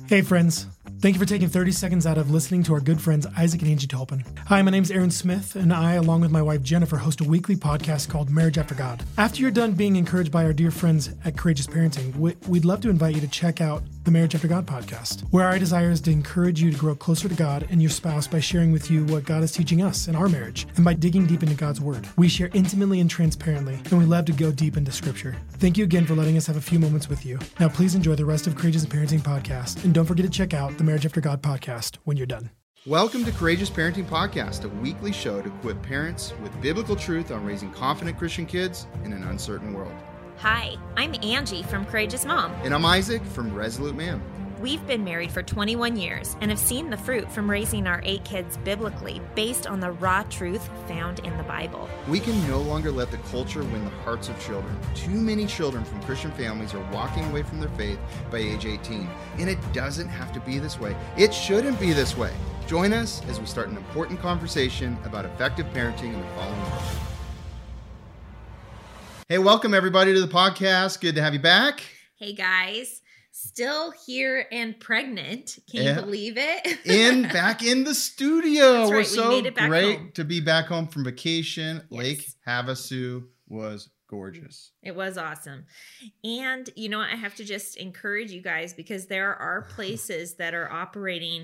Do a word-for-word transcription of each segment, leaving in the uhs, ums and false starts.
Hey friends, thank you for taking thirty seconds out of listening to our good friends Isaac and Angie Tolpin. Hi, my name is Aaron Smith, and I, along with my wife Jennifer, host a weekly podcast called Marriage After God. After you're done being encouraged by our dear friends at Courageous Parenting, we'd love to invite you to check out the Marriage After God podcast, where our desire is to encourage you to grow closer to God and your spouse by sharing with you what God is teaching us in our marriage, and by digging deep into God's Word. We share intimately and transparently, and we love to go deep into Scripture. Thank you again for letting us have a few moments with you. Now please enjoy the rest of Courageous Parenting podcast, and don't forget to check out the Marriage After God podcast when you're done. Welcome to Courageous Parenting Podcast, a weekly show to equip parents with biblical truth on raising confident Christian kids in an uncertain world. Hi, I'm Angie from Courageous Mom. And I'm Isaac from Resolute Man. We've been married for twenty-one years and have seen the fruit from raising our eight kids biblically based on the raw truth found in the Bible. We can no longer let the culture win the hearts of children. Too many children from Christian families are walking away from their faith by age eighteen. And it doesn't have to be this way. It shouldn't be this way. Join us as we start an important conversation about effective parenting in the fallen world. Hey, welcome everybody to the podcast. Good to have you back. Hey guys. Still here and pregnant. Can yeah. you believe it? in back in the studio. That's right. We're We so made it back great home. to be back home from vacation. Yes. Lake Havasu was gorgeous. It was awesome. And you know what? I have to just encourage you guys because there are places that are operating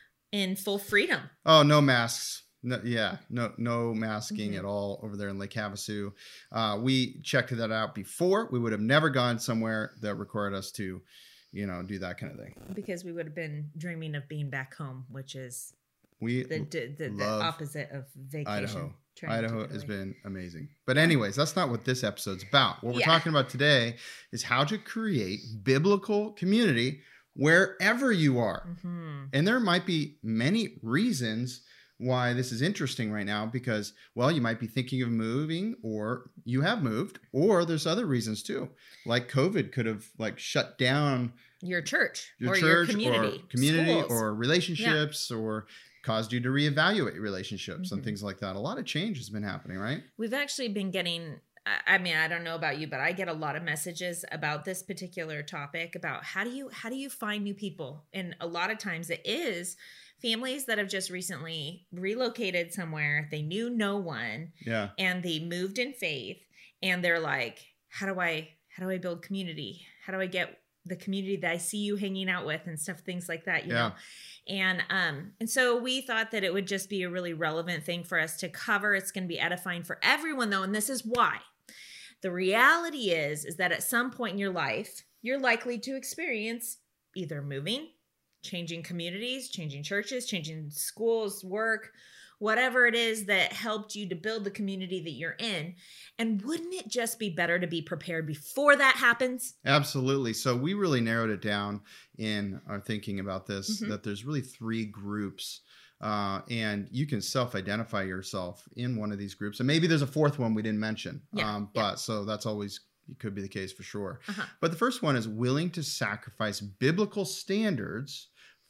in full freedom. Oh, no masks. No, yeah, no, no masking Mm-hmm. at all over there in Lake Havasu. Uh, we checked that out before. We would have never gone somewhere that required us to, you know, do that kind of thing. Because we would have been dreaming of being back home, which is We the the, the, the opposite of vacation. Idaho. Trying Idaho to has away. been amazing. But anyways, that's not what this episode's about. What we're Yeah. talking about today is how to create biblical community wherever you are. Mm-hmm. And there might be many reasons why this is interesting right now because, well, you might be thinking of moving or you have moved, or there's other reasons too. Like COVID could have like shut down Your church your or church your community, or community schools. or relationships or caused you to reevaluate relationships Mm-hmm. and things like that. A lot of change has been happening, right? We've actually been getting, I mean, I don't know about you, but I get a lot of messages about this particular topic about how do you, how do you find new people? And a lot of times it is families that have just recently relocated somewhere. They knew no one Yeah. and they moved in faith and they're like, how do I, how do I build community? How do I get the community that I see you hanging out with and stuff, things like that, you Yeah. know? And, um, and so we thought that it would just be a really relevant thing for us to cover. It's going to be edifying for everyone though. And this is why. The reality is, is that at some point in your life, you're likely to experience either moving, changing communities, changing churches, changing schools, work, whatever it is that helped you to build the community that you're in. And wouldn't it just be better to be prepared before that happens? Absolutely. So we really narrowed it down in our thinking about this, Mm-hmm. that there's really three groups. Uh, and you can self-identify yourself in one of these groups. And maybe there's a fourth one we didn't mention. Yeah, um, yeah. But so that's always, it could be the case for sure. Uh-huh. But the first one is willing to sacrifice biblical standards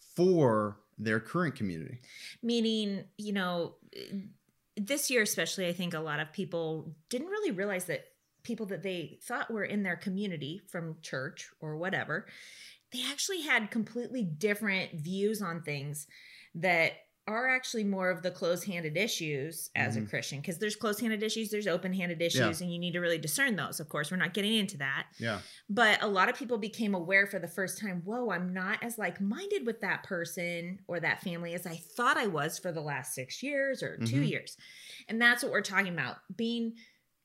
for their current community. Meaning, you know, this year especially, I think a lot of people didn't really realize that people that they thought were in their community from church or whatever, they actually had completely different views on things that are actually more of the close-handed issues as Mhm. a Christian, because there's close-handed issues, there's open-handed issues, Yeah. and you need to really discern those. Of course, we're not getting into that. Yeah. But a lot of people became aware for the first time, whoa, I'm not as like-minded with that person or that family as I thought I was for the last six years or two Mhm. years. And that's what we're talking about. Being,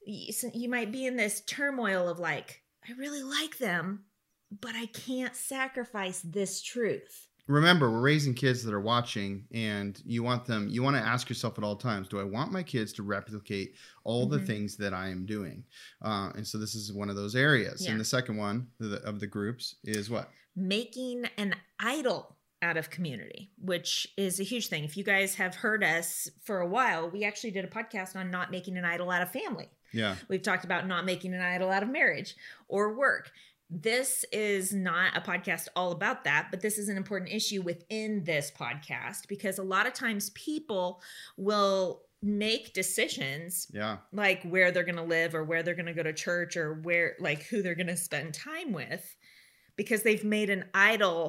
you might be in this turmoil of like, I really like them, but I can't sacrifice this truth. Remember, we're raising kids that are watching, and you want them, you want to ask yourself at all times, do I want my kids to replicate all Mm-hmm. the things that I am doing? Uh, and so this is one of those areas. Yeah. And the second one of the, of the groups is what? Making an idol out of community, which is a huge thing. If you guys have heard us for a while, we actually did a podcast on not making an idol out of family. Yeah. We've talked about not making an idol out of marriage or work. This is not a podcast all about that, but this is an important issue within this podcast because a lot of times people will make decisions Yeah. like where they're going to live or where they're going to go to church or where, like who they're going to spend time with because they've made an idol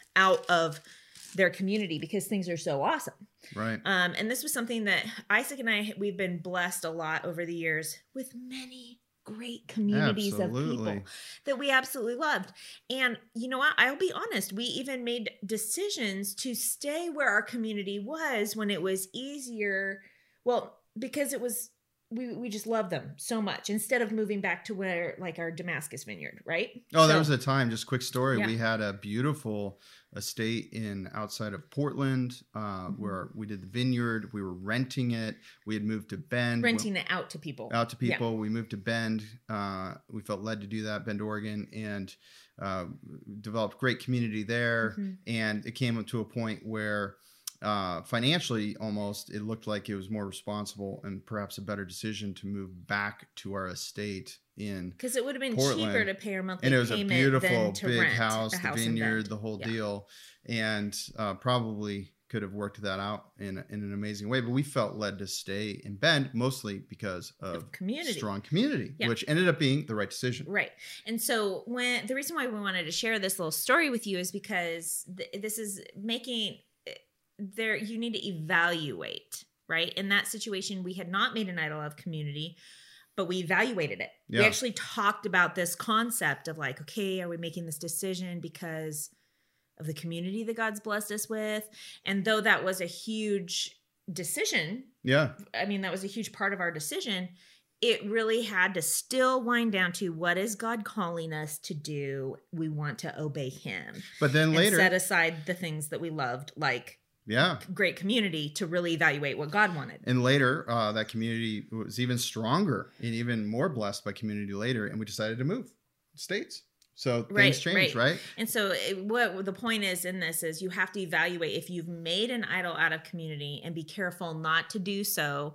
out of their community because things are so awesome. Right. Um, and this was something that Isaac and I, we've been blessed a lot over the years with many great communities absolutely. Of people that we absolutely loved. And you know what? I'll be honest. We even made decisions to stay where our community was when it was easier. Well, because it was, we, we just love them so much instead of moving back to where like our Damascus vineyard, right? Oh, so, there was a time, just quick story. Yeah. We had a beautiful estate in outside of Portland uh, mm-hmm. where we did the vineyard. We were renting it. We had moved to Bend. Renting it out to people. Out to people. Yeah. We moved to Bend. Uh, we felt led to do that, Bend, Oregon, and uh, developed great community there. Mm-hmm. And it came to a point where uh, financially almost it looked like it was more responsible and perhaps a better decision to move back to our estate in because it would have been Portland. Cheaper to pay our monthly and it was a payment beautiful than to big rent house, a the house in vineyard, Bend. the whole Yeah. deal, and uh, probably could have worked that out in in an amazing way. But we felt led to stay in Bend mostly because of, Of community. strong community, Yeah. which ended up being the right decision. Right. And so when the reason why we wanted to share this little story with you is because th- this is making there, you need to evaluate, right? In that situation, we had not made an idol of community, but we evaluated it. Yeah. We actually talked about this concept of like, okay, are we making this decision because of the community that God's blessed us with? And though that was a huge decision, Yeah. I mean, that was a huge part of our decision. It really had to still wind down to what is God calling us to do? We want to obey him. But then And later, set aside the things that we loved, like yeah. great community, to really evaluate what God wanted. And later, uh, that community was even stronger and even more blessed by community later. And we decided to move states. So things Right, changed, right. right? And so it, what the point is in this is you have to evaluate if you've made an idol out of community and be careful not to do so,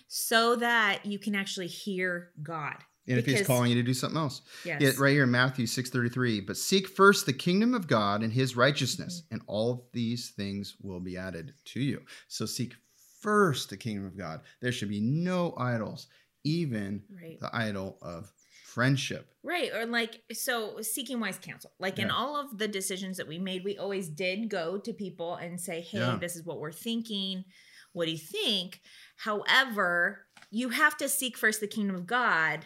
so that you can actually hear God. And if he's Because- calling you to do something else. Yes. Yeah, right here in Matthew six thirty-three. But seek first the kingdom of God and his righteousness, Mm-hmm. and all of these things will be added to you. So seek first the kingdom of God. There should be no idols, even Right. the idol of friendship. Right. Or like, so seeking wise counsel, like in Yeah. all of the decisions that we made, we always did go to people and say, hey, Yeah. this is what we're thinking. What do you think? However, you have to seek first the kingdom of God,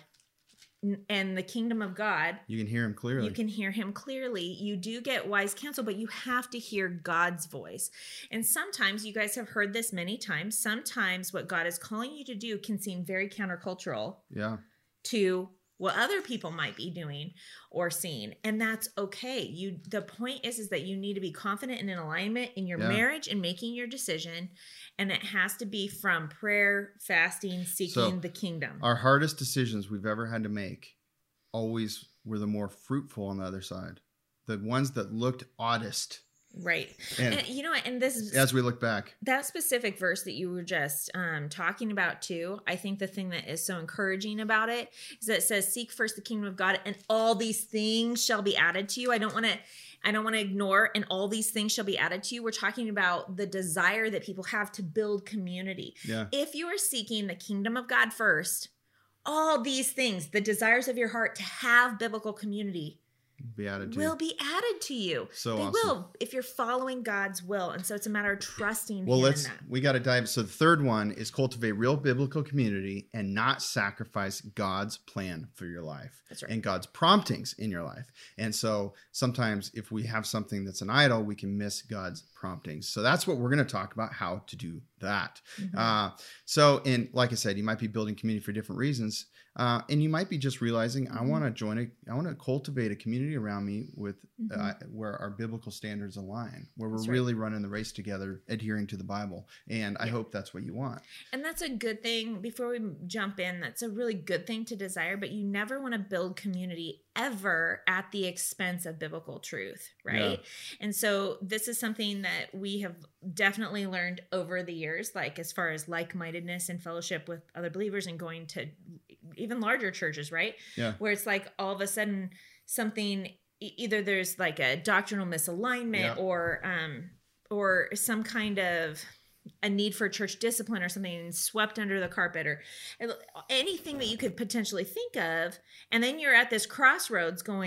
n- and the kingdom of God, You can hear him clearly. you can hear him clearly. You do get wise counsel, but you have to hear God's voice. And sometimes, you guys have heard this many times, sometimes what God is calling you to do can seem very countercultural yeah. to what other people might be doing or seeing, and that's okay. You the point is is that you need to be confident and in alignment in your Yeah. marriage and making your decision, and it has to be from prayer, fasting, seeking So, the kingdom. Our hardest decisions we've ever had to make always were the more fruitful on the other side. The ones that looked oddest Right. And- And, you know what, and this is as we look back. that specific verse that you were just um, talking about too, I think the thing that is so encouraging about it is that it says, seek first the kingdom of God and all these things shall be added to you. I don't want to, I don't want to ignore, and all these things shall be added to you. We're talking about the desire that people have to build community. Yeah. If you are seeking the kingdom of God first, all these things, the desires of your heart to have biblical community, Be added to. will be added to you. So they awesome. will, if you're following God's will. And so it's a matter of trusting Well, him let's, in that. we got to dive. So the third one is cultivate real biblical community and not sacrifice God's plan for your life. That's right. And God's promptings in your life. And so sometimes if we have something that's an idol, we can miss God's promptings. So that's what we're going to talk about, how to do that. Mhm. Uh, so, and like I said, you might be building community for different reasons. Uh, and you might be just realizing, I Mhm. want to join a, I want to cultivate a community around me with Mhm. uh, where our biblical standards align, where we're That's right. really running the race together, adhering to the Bible. And I Yeah. hope that's what you want. And that's a good thing. Before we jump in, that's a really good thing to desire, but you never want to build community ever at the expense of biblical truth, right? And so this is something that we have definitely learned over the years, like as far as like-mindedness and fellowship with other believers and going to even larger churches, right? Yeah. Where it's like all of a sudden something, e- either there's like a doctrinal misalignment Yeah. or um or some kind of a need for church discipline or something swept under the carpet or anything that you could potentially think of. And then you're at this crossroads going,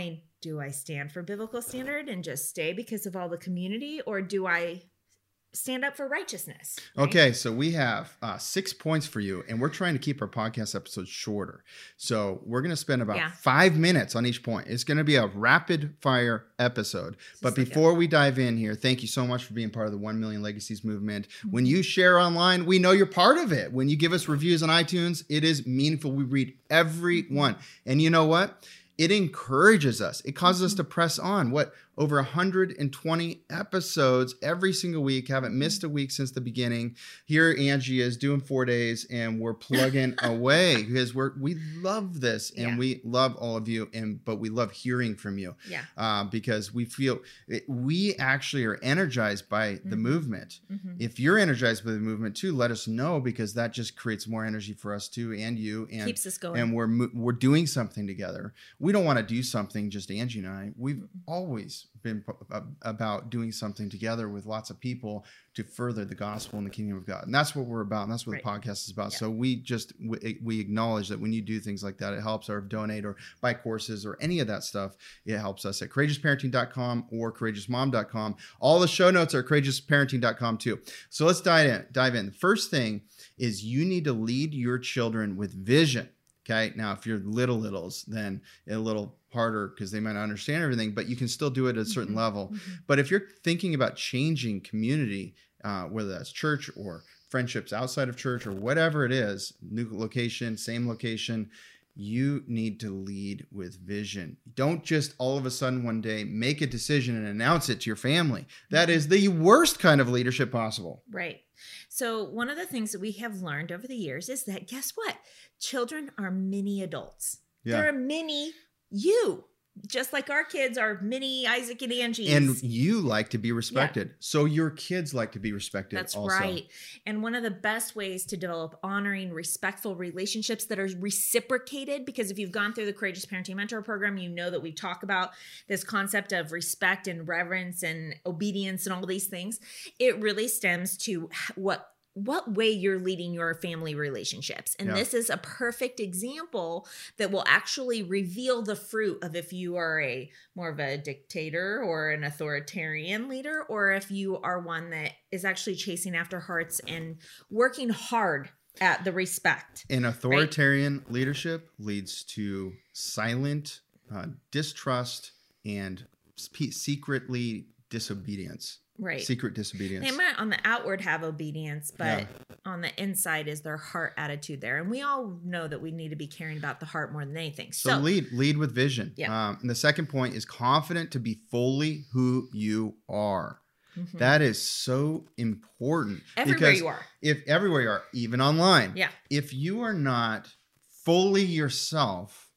do I stand for biblical standard and just stay because of all the community, or do I stand up for righteousness? Right? Okay, so we have uh, six points for you, and we're trying to keep our podcast episodes shorter. So we're going to spend about Yeah. five minutes on each point. It's going to be a rapid fire episode. But like before we dive in here, thank you so much for being part of the one million Legacies movement. Mm-hmm. When you share online, we know you're part of it. When you give us reviews on iTunes, it is meaningful. We read every Mm-hmm. one. And you know what? It encourages us. It causes us to press on. What? Over one hundred twenty episodes every single week. Haven't missed a week since the beginning. Here Angie is doing four days and we're plugging away because we're we love this and Yeah. we love all of you, and but we love hearing from you. Yeah. Uh, because we feel it, we actually are energized by the Mhm. movement. Mhm. If you're energized by the movement too, let us know, because that just creates more energy for us too, and you, and Keeps us going. and we're mo- we're doing something together. We don't want to do something just Angie and I. We've always been p- about doing something together with lots of people to further the gospel and the kingdom of God, and that's what we're about. And that's what Right. the podcast is about. Yeah. So we just we, we acknowledge that when you do things like that, it helps, or donate or buy courses or any of that stuff. It helps us at courageous parenting dot com or courageous mom dot com. All the show notes are courageous parenting dot com too. So let's dive in. Dive in. The first thing is you need to lead your children with vision. Okay. Now, if you're little littles, then a little harder because they might not understand everything, but you can still do it at a certain Mhm. level. Mhm. But if you're thinking about changing community, uh, whether that's church or friendships outside of church or whatever it is, new location, same location, you need to lead with vision. Don't just all of a sudden one day make a decision and announce it to your family. That is the worst kind of leadership possible. Right. So one of the things that we have learned over the years is that, guess what? Children are mini adults. Yeah. They're a mini you, just like our kids are mini Isaac and Angie's. And you like to be respected. So your kids like to be respected. That's also. right. And one of the best ways to develop honoring, respectful relationships that are reciprocated, because if you've gone through the Courageous Parenting Mentor Program, you know that we talk about this concept of respect and reverence and obedience and all these things. It really stems to what what way you're leading your family relationships. And Yeah. this is a perfect example that will actually reveal the fruit of if you are a more of a dictator or an authoritarian leader, or if you are one that is actually chasing after hearts and working hard at the respect. And authoritarian leadership leads to silent uh, distrust and spe- secretly disobedience. Right. Secret disobedience. They might on the outward have obedience, but Yeah. on the inside is their heart attitude there. And we all know that we need to be caring about the heart more than anything. So, So, lead lead with vision. Yeah. Um, and the second point is confident to be fully who you are. Mhm. That is so important. everywhere because you are. If everywhere you are, even online. Yeah. If you are not fully yourself,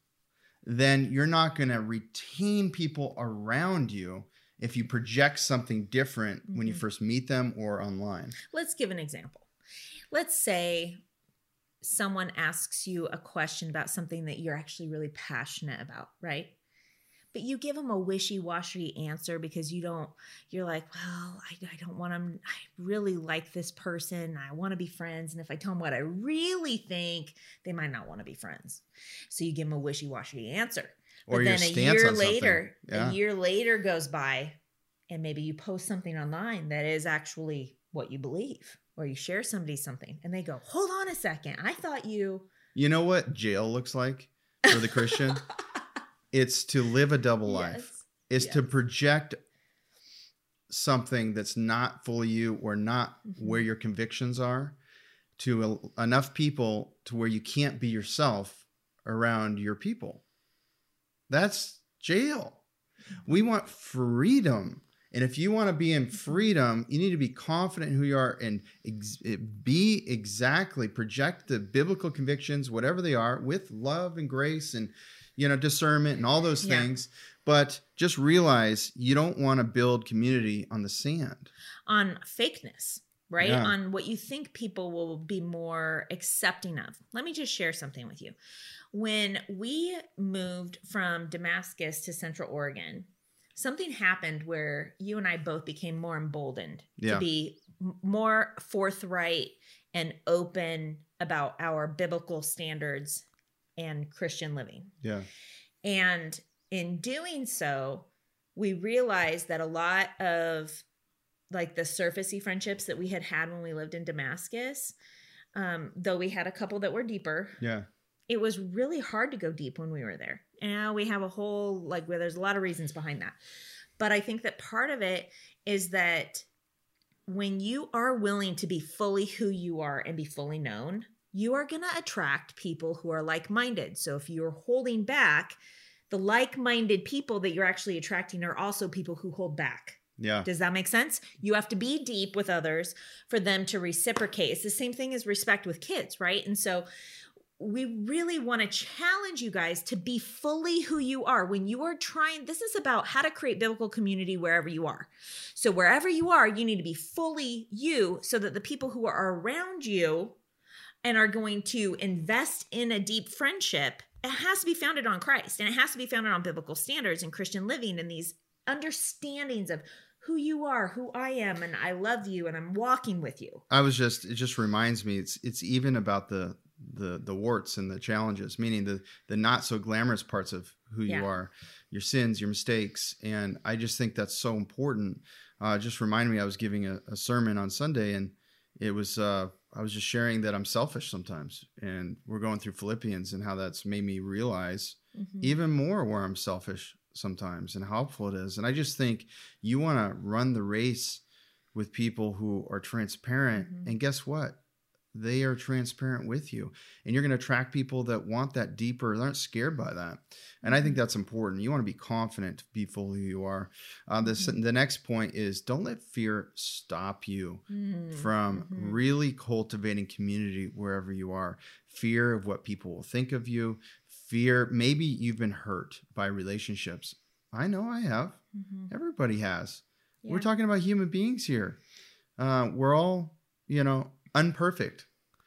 then you're not going to retain people around you if you project something different when you Mhm. first meet them or online. Let's give an example. Let's say someone asks you a question about something that you're actually really passionate about, right? But you give them a wishy-washy answer because you don't, you're like, well, I, I don't want them, I really like this person. I want to be friends. And if I tell them what I really think, they might not want to be friends. So you give them a wishy-washy answer. Or But your then a stance year on something. later, Yeah. a year later goes by, and maybe you post something online that is actually what you believe, or you share somebody something, and they go, "Hold on a second, I thought you." You know what jail looks like for the Christian? It's to live a double life. Yes. It's to Yes. project something that's not fully you or not Mhm. where your convictions are to a, enough people to where you can't be yourself around your people. That's jail. We want freedom. And if you want to be in freedom, you need to be confident in who you are and ex- be exactly, project the biblical convictions, whatever they are, with love and grace and, you know, discernment and all those Yeah. things. But just realize you don't want to build community on the sand. On fakeness, right? Yeah. On what you think people will be more accepting of. Let me just share something with you. When we moved from Damascus to Central Oregon, something happened where you and I both became more emboldened Yeah. to be m- more forthright and open about our biblical standards and Christian living. Yeah. And in doing so, we realized that a lot of like the surfacey friendships that we had had when we lived in Damascus, um, though we had a couple that were deeper. Yeah. It was really hard to go deep when we were there. And now we have a whole, like, where there's a lot of reasons behind that. But I think that part of it is that when you are willing to be fully who you are and be fully known, you are going to attract people who are like-minded. So if you're holding back, the like-minded people that you're actually attracting are also people who hold back. Yeah. Does that make sense? You have to be deep with others for them to reciprocate. It's the same thing as respect with kids, right? And so we really want to challenge you guys to be fully who you are. When you are trying, this is about how to create biblical community wherever you are. So wherever you are, you need to be fully you so that the people who are around you and are going to invest in a deep friendship, it has to be founded on Christ, and it has to be founded on biblical standards and Christian living and these understandings of who you are, who I am, and I love you, and I'm walking with you. I was just, it just reminds me, it's it's even about the the the warts and the challenges, meaning the the not so glamorous parts of who Yeah. you are, your sins, your mistakes. And I just think that's so important. Uh, just reminded me, I was giving a, a sermon on Sunday, and it was, uh, I was just sharing that I'm selfish sometimes. And we're going through Philippians and how that's made me realize Mm-hmm. even more where I'm selfish sometimes and how helpful it is. And I just think you want to run the race with people who are transparent. Mhm. And guess what? They are transparent with you. And you're going to attract people that want that deeper, they aren't scared by that. And I think that's important. You want to be confident, be full who you are. Uh, this, Mhm. The next point is don't let fear stop you Mm-hmm. from Mhm. really cultivating community wherever you are. Fear of what people will think of you. Fear, maybe you've been hurt by relationships. I know I have. Mhm. Everybody has. We're Yeah. talking about human beings here. Uh, we're all, you know, unperfect.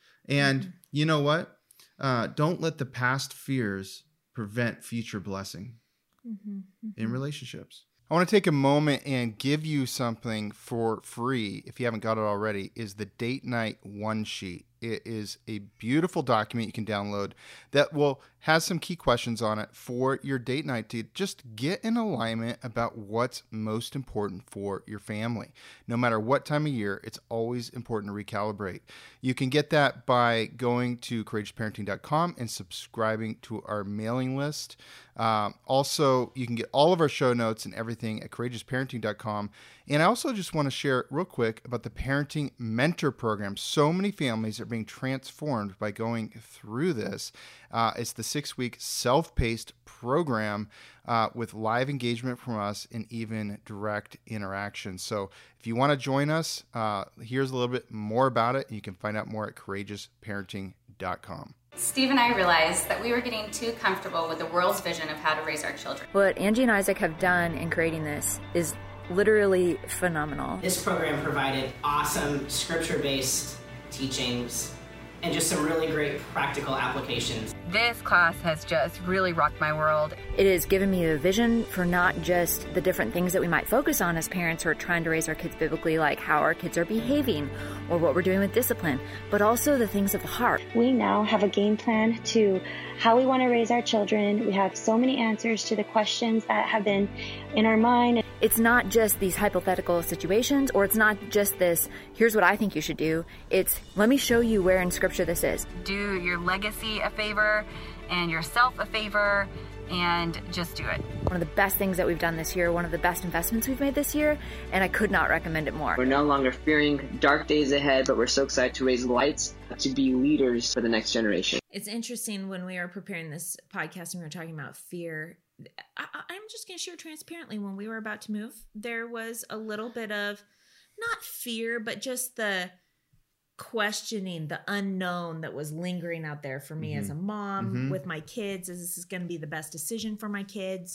And Mhm. you know what? Uh, don't let the past fears prevent future blessing Mhm. in relationships. I want to take a moment and give you something for free, if you haven't got it already, is the Date Night One Sheet. It is a beautiful document you can download that will has some key questions on it for your date night to just get in alignment about what's most important for your family. No matter what time of year, it's always important to recalibrate. You can get that by going to courageous parenting dot com and subscribing to our mailing list. Um, also, you can get all of our show notes and everything at courageous parenting dot com. And I also just want to share real quick about the Parenting Mentor Program. So many families are being transformed by going through this. Uh, it's the six-week self-paced program uh, with live engagement from us and even direct interaction. So if you want to join us, uh, here's a little bit more about it. And you can find out more at courageous parenting dot com. Steve and I realized that we were getting too comfortable with the world's vision of how to raise our children. What Angie and Isaac have done in creating this is literally phenomenal. This program provided awesome scripture-based teachings and just some really great practical applications. This class has just really rocked my world. It has given me a vision for not just the different things that we might focus on as parents who are trying to raise our kids biblically, like how our kids are behaving or what we're doing with discipline, but also the things of the heart. We now have a game plan to how we want to raise our children. We have so many answers to the questions that have been in our mind. It's not just these hypothetical situations, or it's not just this, here's what I think you should do. It's, let me show you where in Scripture this is. Do your legacy a favor and yourself a favor and just do it. One of the best things that we've done this year, one of the best investments we've made this year, and I could not recommend it more. We're no longer fearing dark days ahead, but we're so excited to raise lights, to be leaders for the next generation. It's interesting when we were preparing this podcast and we were talking about fear. I, I'm just going to share transparently, when we were about to move, there was a little bit of not fear, but just the questioning, the unknown that was lingering out there for me Mhm. as a mom Mhm. with my kids. Is this going to be the best decision for my kids?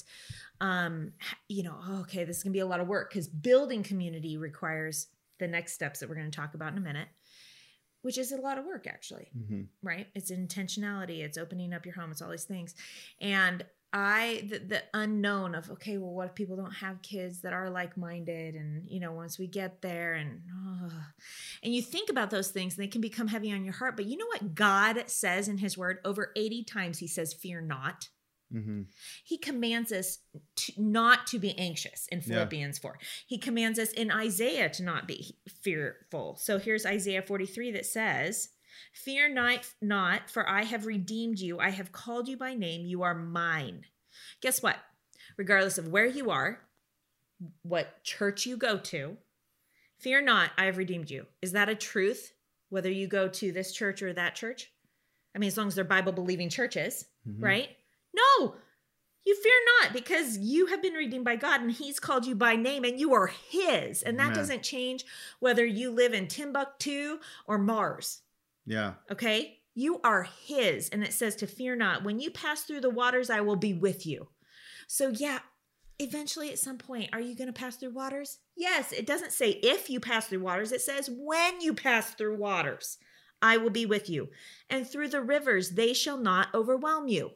Um, you know, okay, this is going to be a lot of work, because building community requires the next steps that we're going to talk about in a minute, which is a lot of work, actually. Mm-hmm. Right? It's intentionality. It's opening up your home. It's all these things. And I, the, the unknown of, okay, well, what if people don't have kids that are like-minded? And, you know, once we get there and, oh, and you think about those things and they can become heavy on your heart. But you know what God says in his word? Over eighty times he says, fear not. Mm-hmm. He commands us to, not to be anxious in Philippians yeah. four. He commands us in Isaiah to not be fearful. So here's Isaiah forty-three that says, fear not, not, for I have redeemed you. I have called you by name. You are mine. Guess what? Regardless of where you are, what church you go to, fear not, I have redeemed you. Is that a truth? Whether you go to this church or that church? I mean, as long as they're Bible-believing churches, mm-hmm. right? No, you fear not, because you have been redeemed by God and he's called you by name and you are his. And that Amen. Doesn't change whether you live in Timbuktu or Mars. Yeah. Okay? You are his. And it says to fear not. When you pass through the waters, I will be with you. So yeah, eventually at some point, are you going to pass through waters? Yes. It doesn't say if you pass through waters. It says when you pass through waters, I will be with you. And through the rivers, they shall not overwhelm you.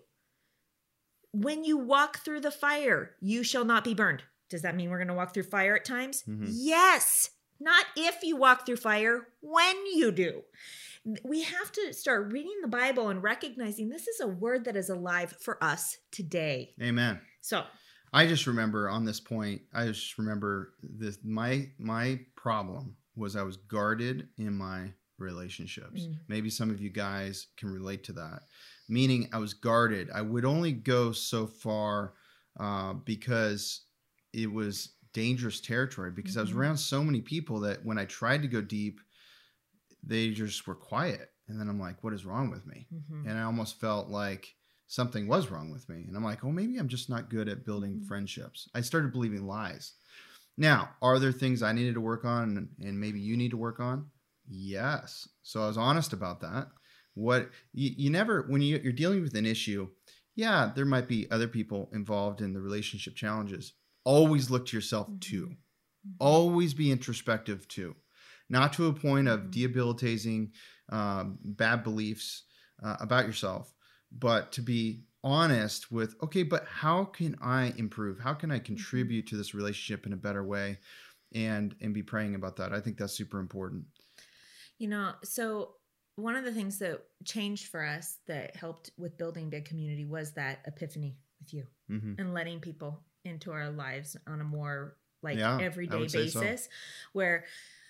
When you walk through the fire, you shall not be burned. Does that mean we're going to walk through fire at times? Mm-hmm. Yes. Not if you walk through fire, when you do. We have to start reading the Bible and recognizing this is a word that is alive for us today. Amen. So I just remember on this point, I just remember this, my, my problem was I was guarded in my relationships. Mm. Maybe some of you guys can relate to that. Meaning I was guarded. I would only go so far uh, because it was dangerous territory, because mm-hmm. I was around so many people that when I tried to go deep, they just were quiet. And then I'm like, what is wrong with me? Mm-hmm. And I almost felt like something was wrong with me. And I'm like, oh, maybe I'm just not good at building mm-hmm. friendships. I started believing lies. Now, are there things I needed to work on and maybe you need to work on? Yes. So I was honest about that. What you, you never, when you, you're dealing with an issue, yeah, there might be other people involved in the relationship challenges. Always look to yourself mm-hmm. too. Mm-hmm. Always be introspective too. Not to a point of mm-hmm. debilitating um, bad beliefs uh, about yourself, but to be honest with, okay, but how can I improve? How can I contribute to this relationship in a better way? And, and be praying about that. I think that's super important. You know, so one of the things that changed for us that helped with building big community was that epiphany with you mm-hmm. and letting people into our lives on a more like yeah, everyday basis so. Where,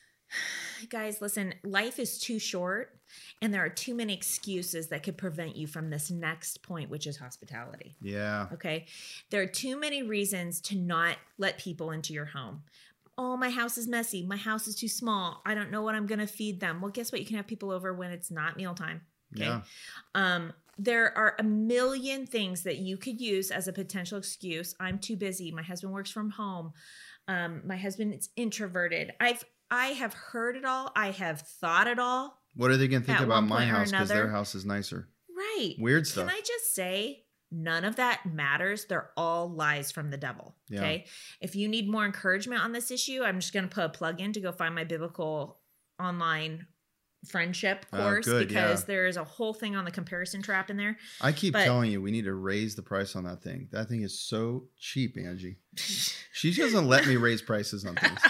guys, listen, life is too short and there are too many excuses that could prevent you from this next point, which is hospitality. Yeah. Okay. There are too many reasons to not let people into your home. Oh, my house is messy. My house is too small. I don't know what I'm going to feed them. Well, guess what? You can have people over when it's not mealtime. Okay. Yeah. Um, there are a million things that you could use as a potential excuse. I'm too busy. My husband works from home. Um, my husband is introverted. I've, I have heard it all. I have thought it all. What are they going to think about my house because their house is nicer? Right. Weird stuff. Can I just say, none of that matters. They're all lies from the devil. Yeah. Okay. If you need more encouragement on this issue, I'm just going to put a plug in to go find my biblical online friendship course oh, good, because yeah. there is a whole thing on the comparison trap in there. I keep but, telling you, we need to raise the price on that thing. That thing is so cheap, Angie. She doesn't let me raise prices on things.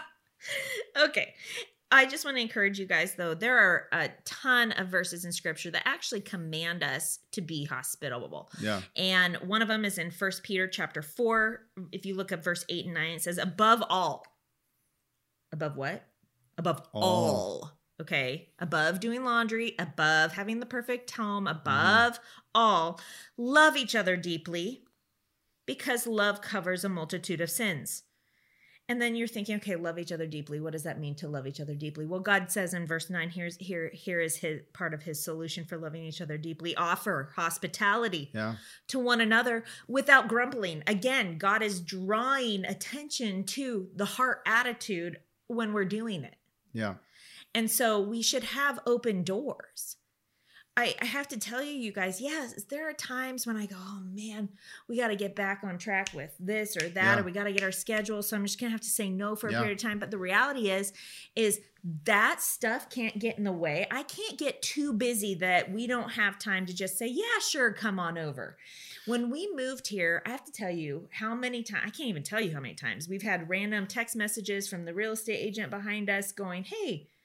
Okay. I just want to encourage you guys, though. There are a ton of verses in scripture that actually command us to be hospitable. Yeah. And one of them is in First Peter chapter four. If you look up verse eight and nine, it says, above all. Above what? Above all. all. Okay. Above doing laundry, above having the perfect home, above mm-hmm. all. Love each other deeply because love covers a multitude of sins. And then you're thinking, okay, love each other deeply. What does that mean to love each other deeply? Well, God says in verse nine, here's here, here is his part of his solution for loving each other deeply. Offer hospitality yeah. to one another without grumbling. Again, God is drawing attention to the heart attitude when we're doing it. Yeah. And so we should have open doors. I, I have to tell you, you guys, yes, there are times when I go, oh man, we got to get back on track with this or that, yeah. or we got to get our schedule. So I'm just going to have to say no for a yeah. period of time. But the reality is, is that stuff can't get in the way. I can't get too busy that we don't have time to just say, yeah, sure, come on over. When we moved here, I have to tell you how many times, I can't even tell you how many times we've had random text messages from the real estate agent behind us going, hey,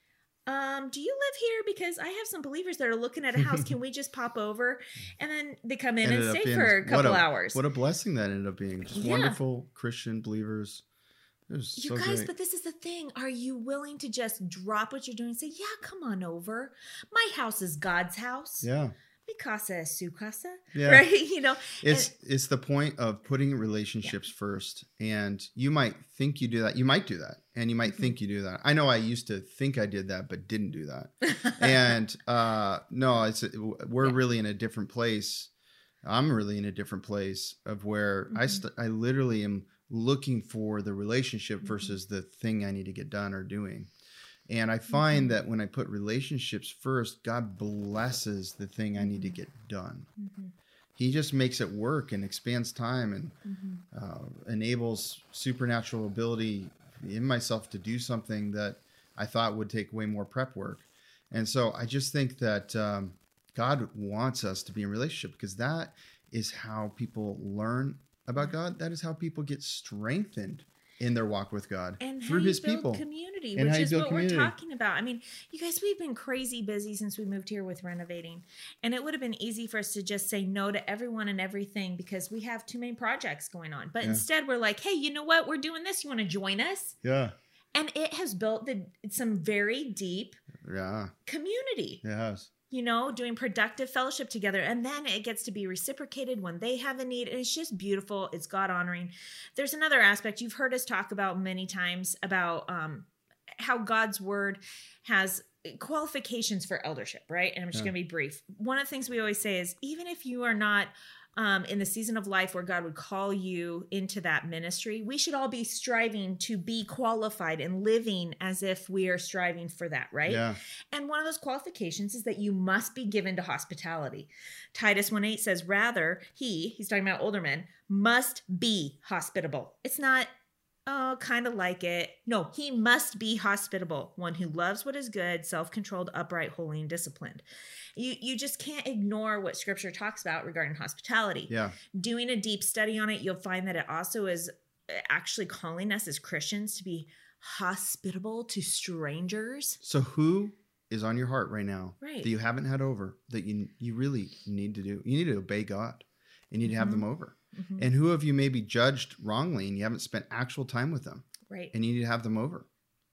um, do you live here? Because I have some believers that are looking at a house. Can we just pop over? And then they come in Ended and up stay being- for a couple what a, hours. What a blessing that ended up being. Just Yeah. wonderful Christian believers. It was You so guys, great. but this is the thing. Are you willing to just drop what you're doing and say, yeah, come on over. My house is God's house. Yeah. Mi casa es su casa. Yeah. Right? You know, It's and- it's the point of putting relationships first. And you might think you do that. You might do that. And you might Mm-hmm. think you do that. I know I used to think I did that, but didn't do that. and uh, no, it's we're Yeah. really in a different place. I'm really in a different place of where I Mm-hmm. st- I literally am looking for the relationship versus the thing I need to get done or doing. And I find Mhm. that when I put relationships first, God blesses the thing I need to get done. Mhm. He just makes it work and expands time and Mhm. uh, enables supernatural ability in myself to do something that I thought would take way more prep work. And so I just think that um, God wants us to be in relationship because that is how people learn about God. That is how people get strengthened in their walk with God and through how you his build people. community, And which how you is build what community. we're talking about. I mean, you guys, we've been crazy busy since we moved here with renovating, and it would have been easy for us to just say no to everyone and everything because we have too many projects going on. But Yeah. instead, we're like, hey, you know what? We're doing this. You want to join us? Yeah. And it has built the, some very deep Yeah. community. It has. You know, doing productive fellowship together. And then it gets to be reciprocated when they have a need. And it's just beautiful. It's God honoring. There's another aspect you've heard us talk about many times about um, how God's word has qualifications for eldership, right? And I'm just Yeah. going to be brief. One of the things we always say is even if you are not um, in the season of life where God would call you into that ministry, we should all be striving to be qualified and living as if we are striving for that, right? Yeah. And one of those qualifications is that you must be given to hospitality. Titus one eight says, rather, he, he's talking about older men, must be hospitable. It's not, oh, kind of like it. No, he must be hospitable, one who loves what is good, self-controlled, upright, holy, and disciplined. You, you just can't ignore what scripture talks about regarding hospitality. Yeah. Doing a deep study on it, you'll find that it also is actually calling us as Christians to be hospitable to strangers. So who is on your heart right now Right. that you haven't had over that you you really need to do? You need to obey God. You need to have Mhm. them over. Mhm. And who have you maybe judged wrongly and you haven't spent actual time with them? Right. And you need to have them over.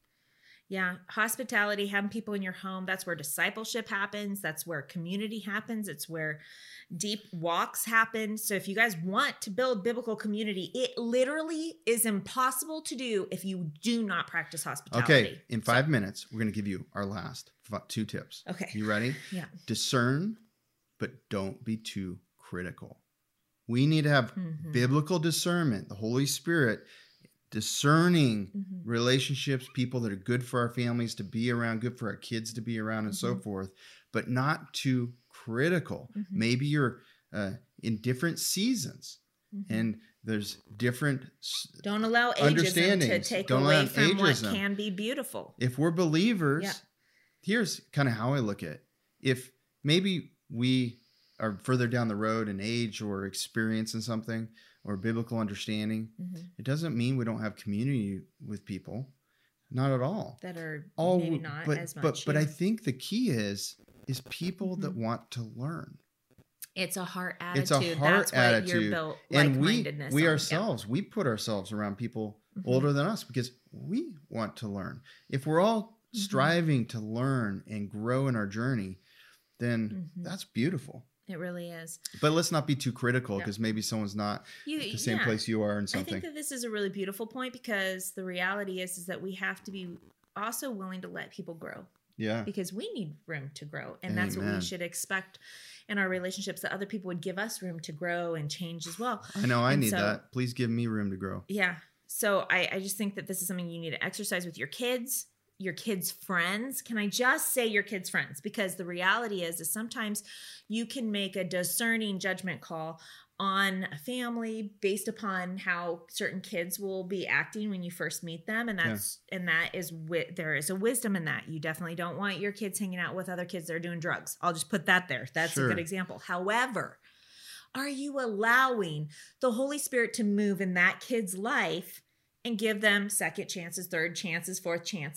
Yeah. Hospitality, having people in your home, that's where discipleship happens. That's where community happens. It's where deep walks happen. So if you guys want to build biblical community, it literally is impossible to do if you do not practice hospitality. Okay. In five minutes, we're going to give you our last f- two tips. Okay. You ready? Yeah. Discern, but don't be too critical. We need to have Mhm. biblical discernment, the Holy Spirit discerning Mhm. relationships, people that are good for our families to be around, good for our kids to be around, and so Mhm. forth, but not too critical. Mhm. Maybe you're uh, in different seasons Mhm. and there's different. s- Don't allow ageism to understandings. take Don't away allow from what ageism. can be beautiful. If we're believers, Yeah. here's kind of how I look at it. If maybe we are further down the road in age or experience in something or biblical understanding, Mhm. it doesn't mean we don't have community with people. Not at all. That are all maybe not but, as much. But but yeah. I think the key is is people that Mhm. want to learn. It's a heart attitude. It's a heart That's what attitude. you're built And we like-mindedness we on. Yeah. ourselves, we put ourselves around people Mhm. older than us because we want to learn. If we're all Mhm. striving to learn and grow in our journey, then Mhm. that's beautiful. It really is. But let's not be too critical Yeah. because maybe someone's not You, the same yeah. place you are in I something. think that this is a really beautiful point because the reality is is that we have to be also willing to let people grow Yeah. because we need room to grow, and that's what we Amen. should expect in our relationships, that other people would give us room to grow and change as well. I know I And need so- that. Please give me room to grow. Yeah. So I, I just think that this is something you need to exercise with your kids, your kids' friends. Can I just say your kids' friends? Because the reality is, is sometimes you can make a discerning judgment call on a family based upon how certain kids will be acting when you first meet them. And that's, and that is, wi- there is a wisdom in that. You definitely don't want your kids hanging out with other kids that are doing drugs. I'll just put that there. That's Sure. a good example. However, are you allowing the Holy Spirit to move in that kid's life and give them second chances, third chances, fourth chances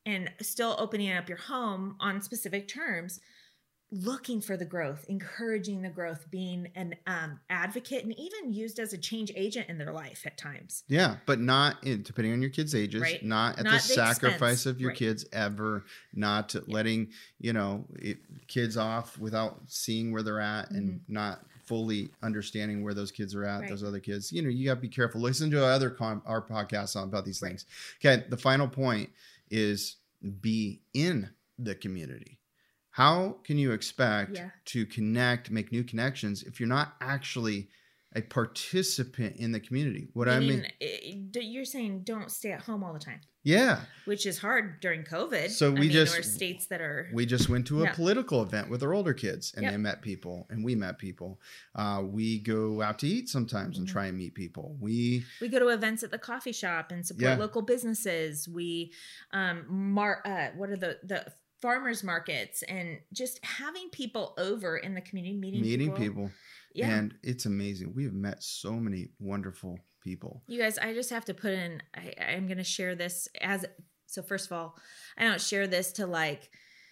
and still opening up your home on specific terms, looking for the growth, encouraging the growth, being an um, advocate, and even used as a change agent in their life at times. Yeah, but not in, depending on your kids' ages, Right. not at Not the the sacrifice expense. of your Right. kids ever, not letting, you know, it, kids off without seeing where they're at and not fully understanding where those kids are at, Right. those other kids. You know, you got to be careful. Listen to other con- our podcasts on about these Right. things. Okay, the final point is be in the community. How can you expect Yeah. to connect, make new connections if you're not actually a participant in the community? What I mean, Meaning, eh, you're saying don't stay at home all the time, yeah. which is hard during COVID. So we I mean, just- or states that are We just went to a Yeah. political event with our older kids, and Yep. they met people, and we met people. Uh, we go out to eat sometimes and Mhm. try and meet people. We we go to events at the coffee shop and support Yeah. local businesses. We um mar uh what are the the farmers markets, and just having people over in the community, meeting meeting people. people, Yeah. and it's amazing. We have met so many wonderful people. You guys, I just have to put in, I, I'm going to share this as, so first of all, I don't share this to like,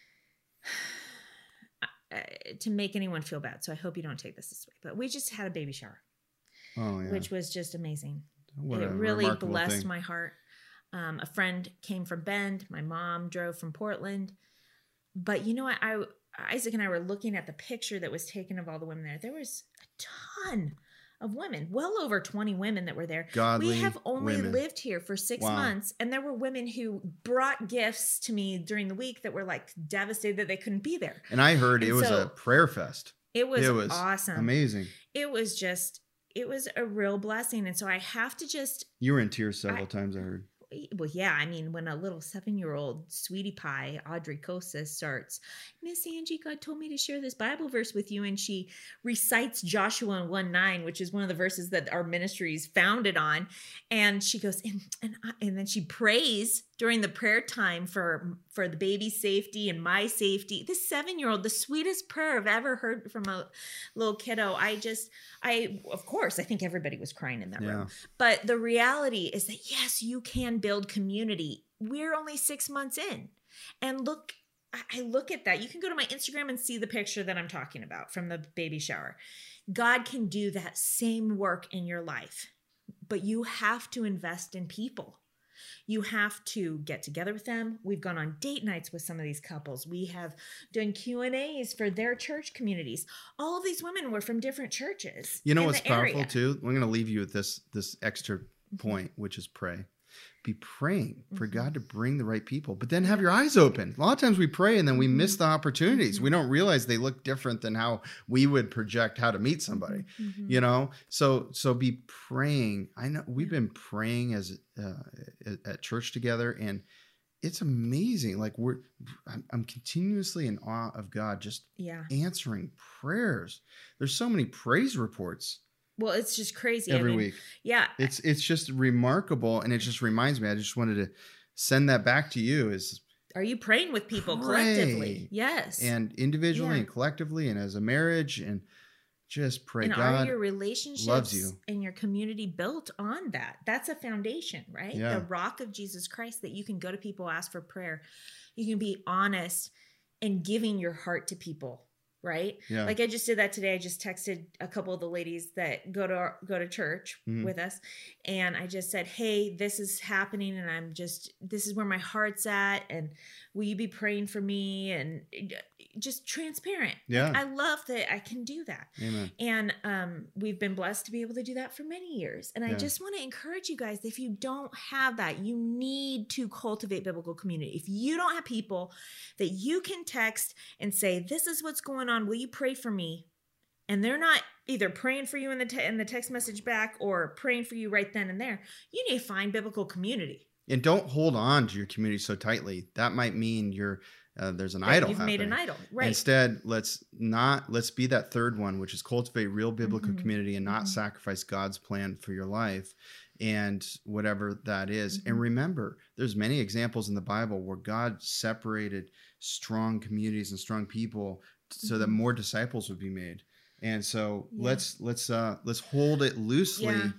uh, to make anyone feel bad. So I hope you don't take this this way, but we just had a baby shower, Oh yeah, which was just amazing. what It a really remarkable blessed thing. my heart. Um, a friend came from Bend. My mom drove from Portland. But you know what? I, Isaac and I were looking at the picture that was taken of all the women there. There was a ton of women, well over twenty women that were there. Godly we have only women. lived here for six Wow. months, and there were women who brought gifts to me during the week that were like devastated that they couldn't be there. And I heard And it was so- a prayer fest. It was, It was awesome. amazing. It was just, it was a real blessing. And so I have to just, You were in tears several I- times. I heard. well, yeah, I mean, when a little seven-year-old sweetie pie, Audrey Kosa, starts, Miss Angie, God told me to share this Bible verse with you, and she recites Joshua one nine, which is one of the verses that our ministry is founded on, and she goes, and and, I, and then she prays during the prayer time for for the baby's safety and my safety. This seven-year-old, the sweetest prayer I've ever heard from a little kiddo. I just, I, of course, I think everybody was crying in that Yeah. room. But the reality is that, yes, you can build community. We're only six months in. And look, I I look at that. You can go to my Instagram and see the picture that I'm talking about from the baby shower. God can do that same work in your life, but you have to invest in people. You have to get together with them. We've gone on date nights with some of these couples. We have done Q and A's for their church communities. All of these women were from different churches. You know in what's the powerful area. too? I'm going to leave you with this this extra point, which is pray. Be praying for Mhm. God to bring the right people, but then have your eyes open. A lot of times we pray and then we miss the opportunities. We don't realize they look different than how we would project how to meet somebody. Mhm. You know, so so be praying. I know we've been praying as uh, at- at church together, and it's amazing. Like we're, I'm, I'm continuously in awe of God, just Yeah. answering prayers. There's so many praise reports Well, it's just crazy. every I mean, week. Yeah. It's it's just remarkable, and it just reminds me. I just wanted to send that back to you, is Are you praying with people Pray. collectively? Yes. and individually Yeah. and collectively, and as a marriage, and just pray. and God are your relationships loves you. and your community built on that? That's a foundation, right? Yeah. The rock of Jesus Christ, that you can go to people, ask for prayer. You can be honest and giving your heart to people, right? Yeah. Like I just did that today. I just texted a couple of the ladies that go to our, go to church Mhm. with us, and I just said, "Hey, this is happening, and I'm just this is where my heart's at, and will you be praying for me?" And just transparent. Yeah. Like, I love that I can do that. Amen. And um, we've been blessed to be able to do that for many years. And I Yeah. just want to encourage you guys, if you don't have that, you need to cultivate biblical community. If you don't have people that you can text and say, "This is what's going on, will you pray for me?" And they're not either praying for you in the te- in the text message back or praying for you right then and there, you need to find biblical community. And don't hold on to your community so tightly. That might mean you're uh, there's an That idol. You've made an happening. idol, right? Instead, let's not let's be that third one, which is cultivate real biblical Mhm. community and not Mhm. sacrifice God's plan for your life and whatever that is. Mhm. And remember, there's many examples in the Bible where God separated strong communities and strong people so that Mhm. more disciples would be made. And so Yeah. let's let's uh let's hold it loosely Yeah.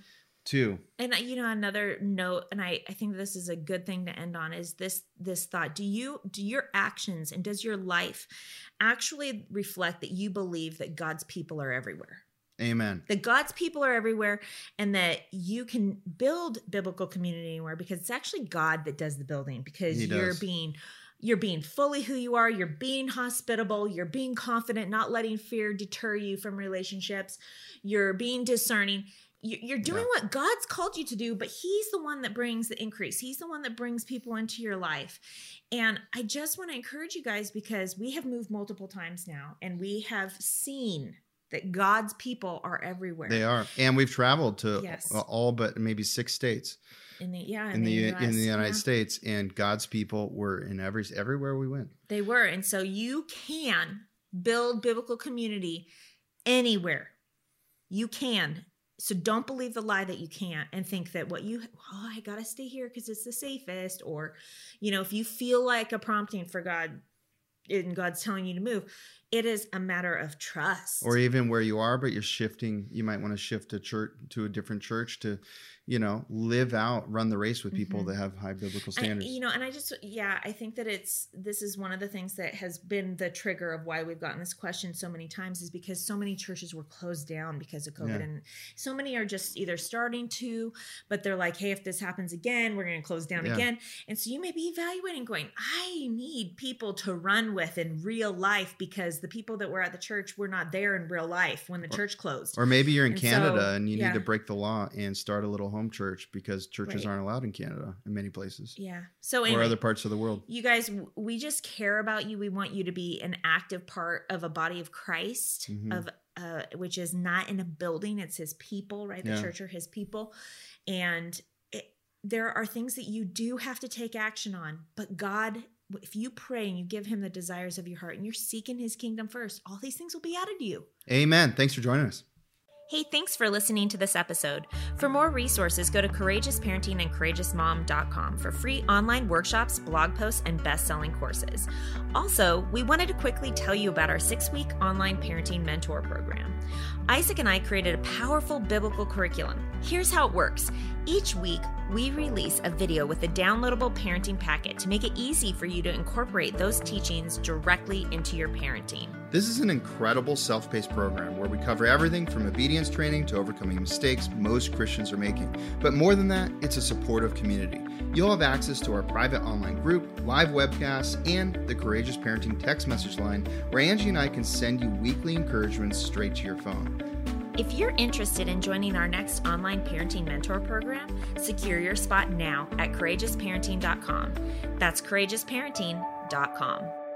Two. And you know, another note, and I, I think this is a good thing to end on, is this this thought. Do you do your actions and does your life actually reflect that you believe that God's people are everywhere? Amen. That God's people are everywhere and that you can build biblical community anywhere, because it's actually God that does the building, because He you're does. being you're being fully who you are, you're being hospitable, you're being confident, not letting fear deter you from relationships, you're being discerning. You're doing Yeah. what God's called you to do, but he's the one that brings the increase. He's the one that brings people into your life. And I just want to encourage you guys, because we have moved multiple times now and we have seen that God's people are everywhere. They are. And we've traveled to Yes. all but maybe six states In the, yeah, in, in the, U S, in the United yeah. States, and God's people were in every everywhere we went. They were. And so you can build biblical community anywhere. You can. So don't believe the lie that you can't, and think that what you, oh, I got to stay here because it's the safest. Or, you know, if you feel like a prompting for God and God's telling you to move, it is a matter of trust. Or even where you are, but you're shifting. You might want to shift to church, to a different church, to, you know, live out, run the race with people Mm-hmm. that have high biblical standards. And, you know, and I just, yeah, I think that it's, this is one of the things that has been the trigger of why we've gotten this question so many times, is because so many churches were closed down because of COVID. Yeah. And so many are just either starting to, but they're like, hey, if this happens again, we're going to close down Yeah. again. And so you may be evaluating going, I need people to run with in real life, because the people that were at the church were not there in real life when the church closed. Or maybe you're in And Canada so, and you yeah. need to break the law and start a little home church, because churches Right. aren't allowed in Canada in many places. Yeah. So Or anyway, other parts of the world. you guys, w- we just care about you. We want you to be an active part of a body of Christ, Mhm. of uh, which is not in a building. It's his people, right? The Yeah. church are his people. And it, there are things that you do have to take action on. But God, if you pray and you give him the desires of your heart and you're seeking his kingdom first, all these things will be added to you. Amen. Thanks for joining us. Hey, thanks for listening to this episode. For more resources, go to courageous parenting and courageous mom dot com for free online workshops, blog posts, and best-selling courses. Also, we wanted to quickly tell you about our six-week online parenting mentor program. Isaac and I created a powerful biblical curriculum. Here's how it works. Each week, we release a video with a downloadable parenting packet to make it easy for you to incorporate those teachings directly into your parenting. This is an incredible self-paced program where we cover everything from obedience training to overcoming mistakes most Christians are making. But more than that, it's a supportive community. You'll have access to our private online group, live webcasts, and the Courageous Parenting text message line, where Angie and I can send you weekly encouragements straight to your phone. If you're interested in joining our next online parenting mentor program, secure your spot now at courageous parenting dot com. That's courageous parenting dot com.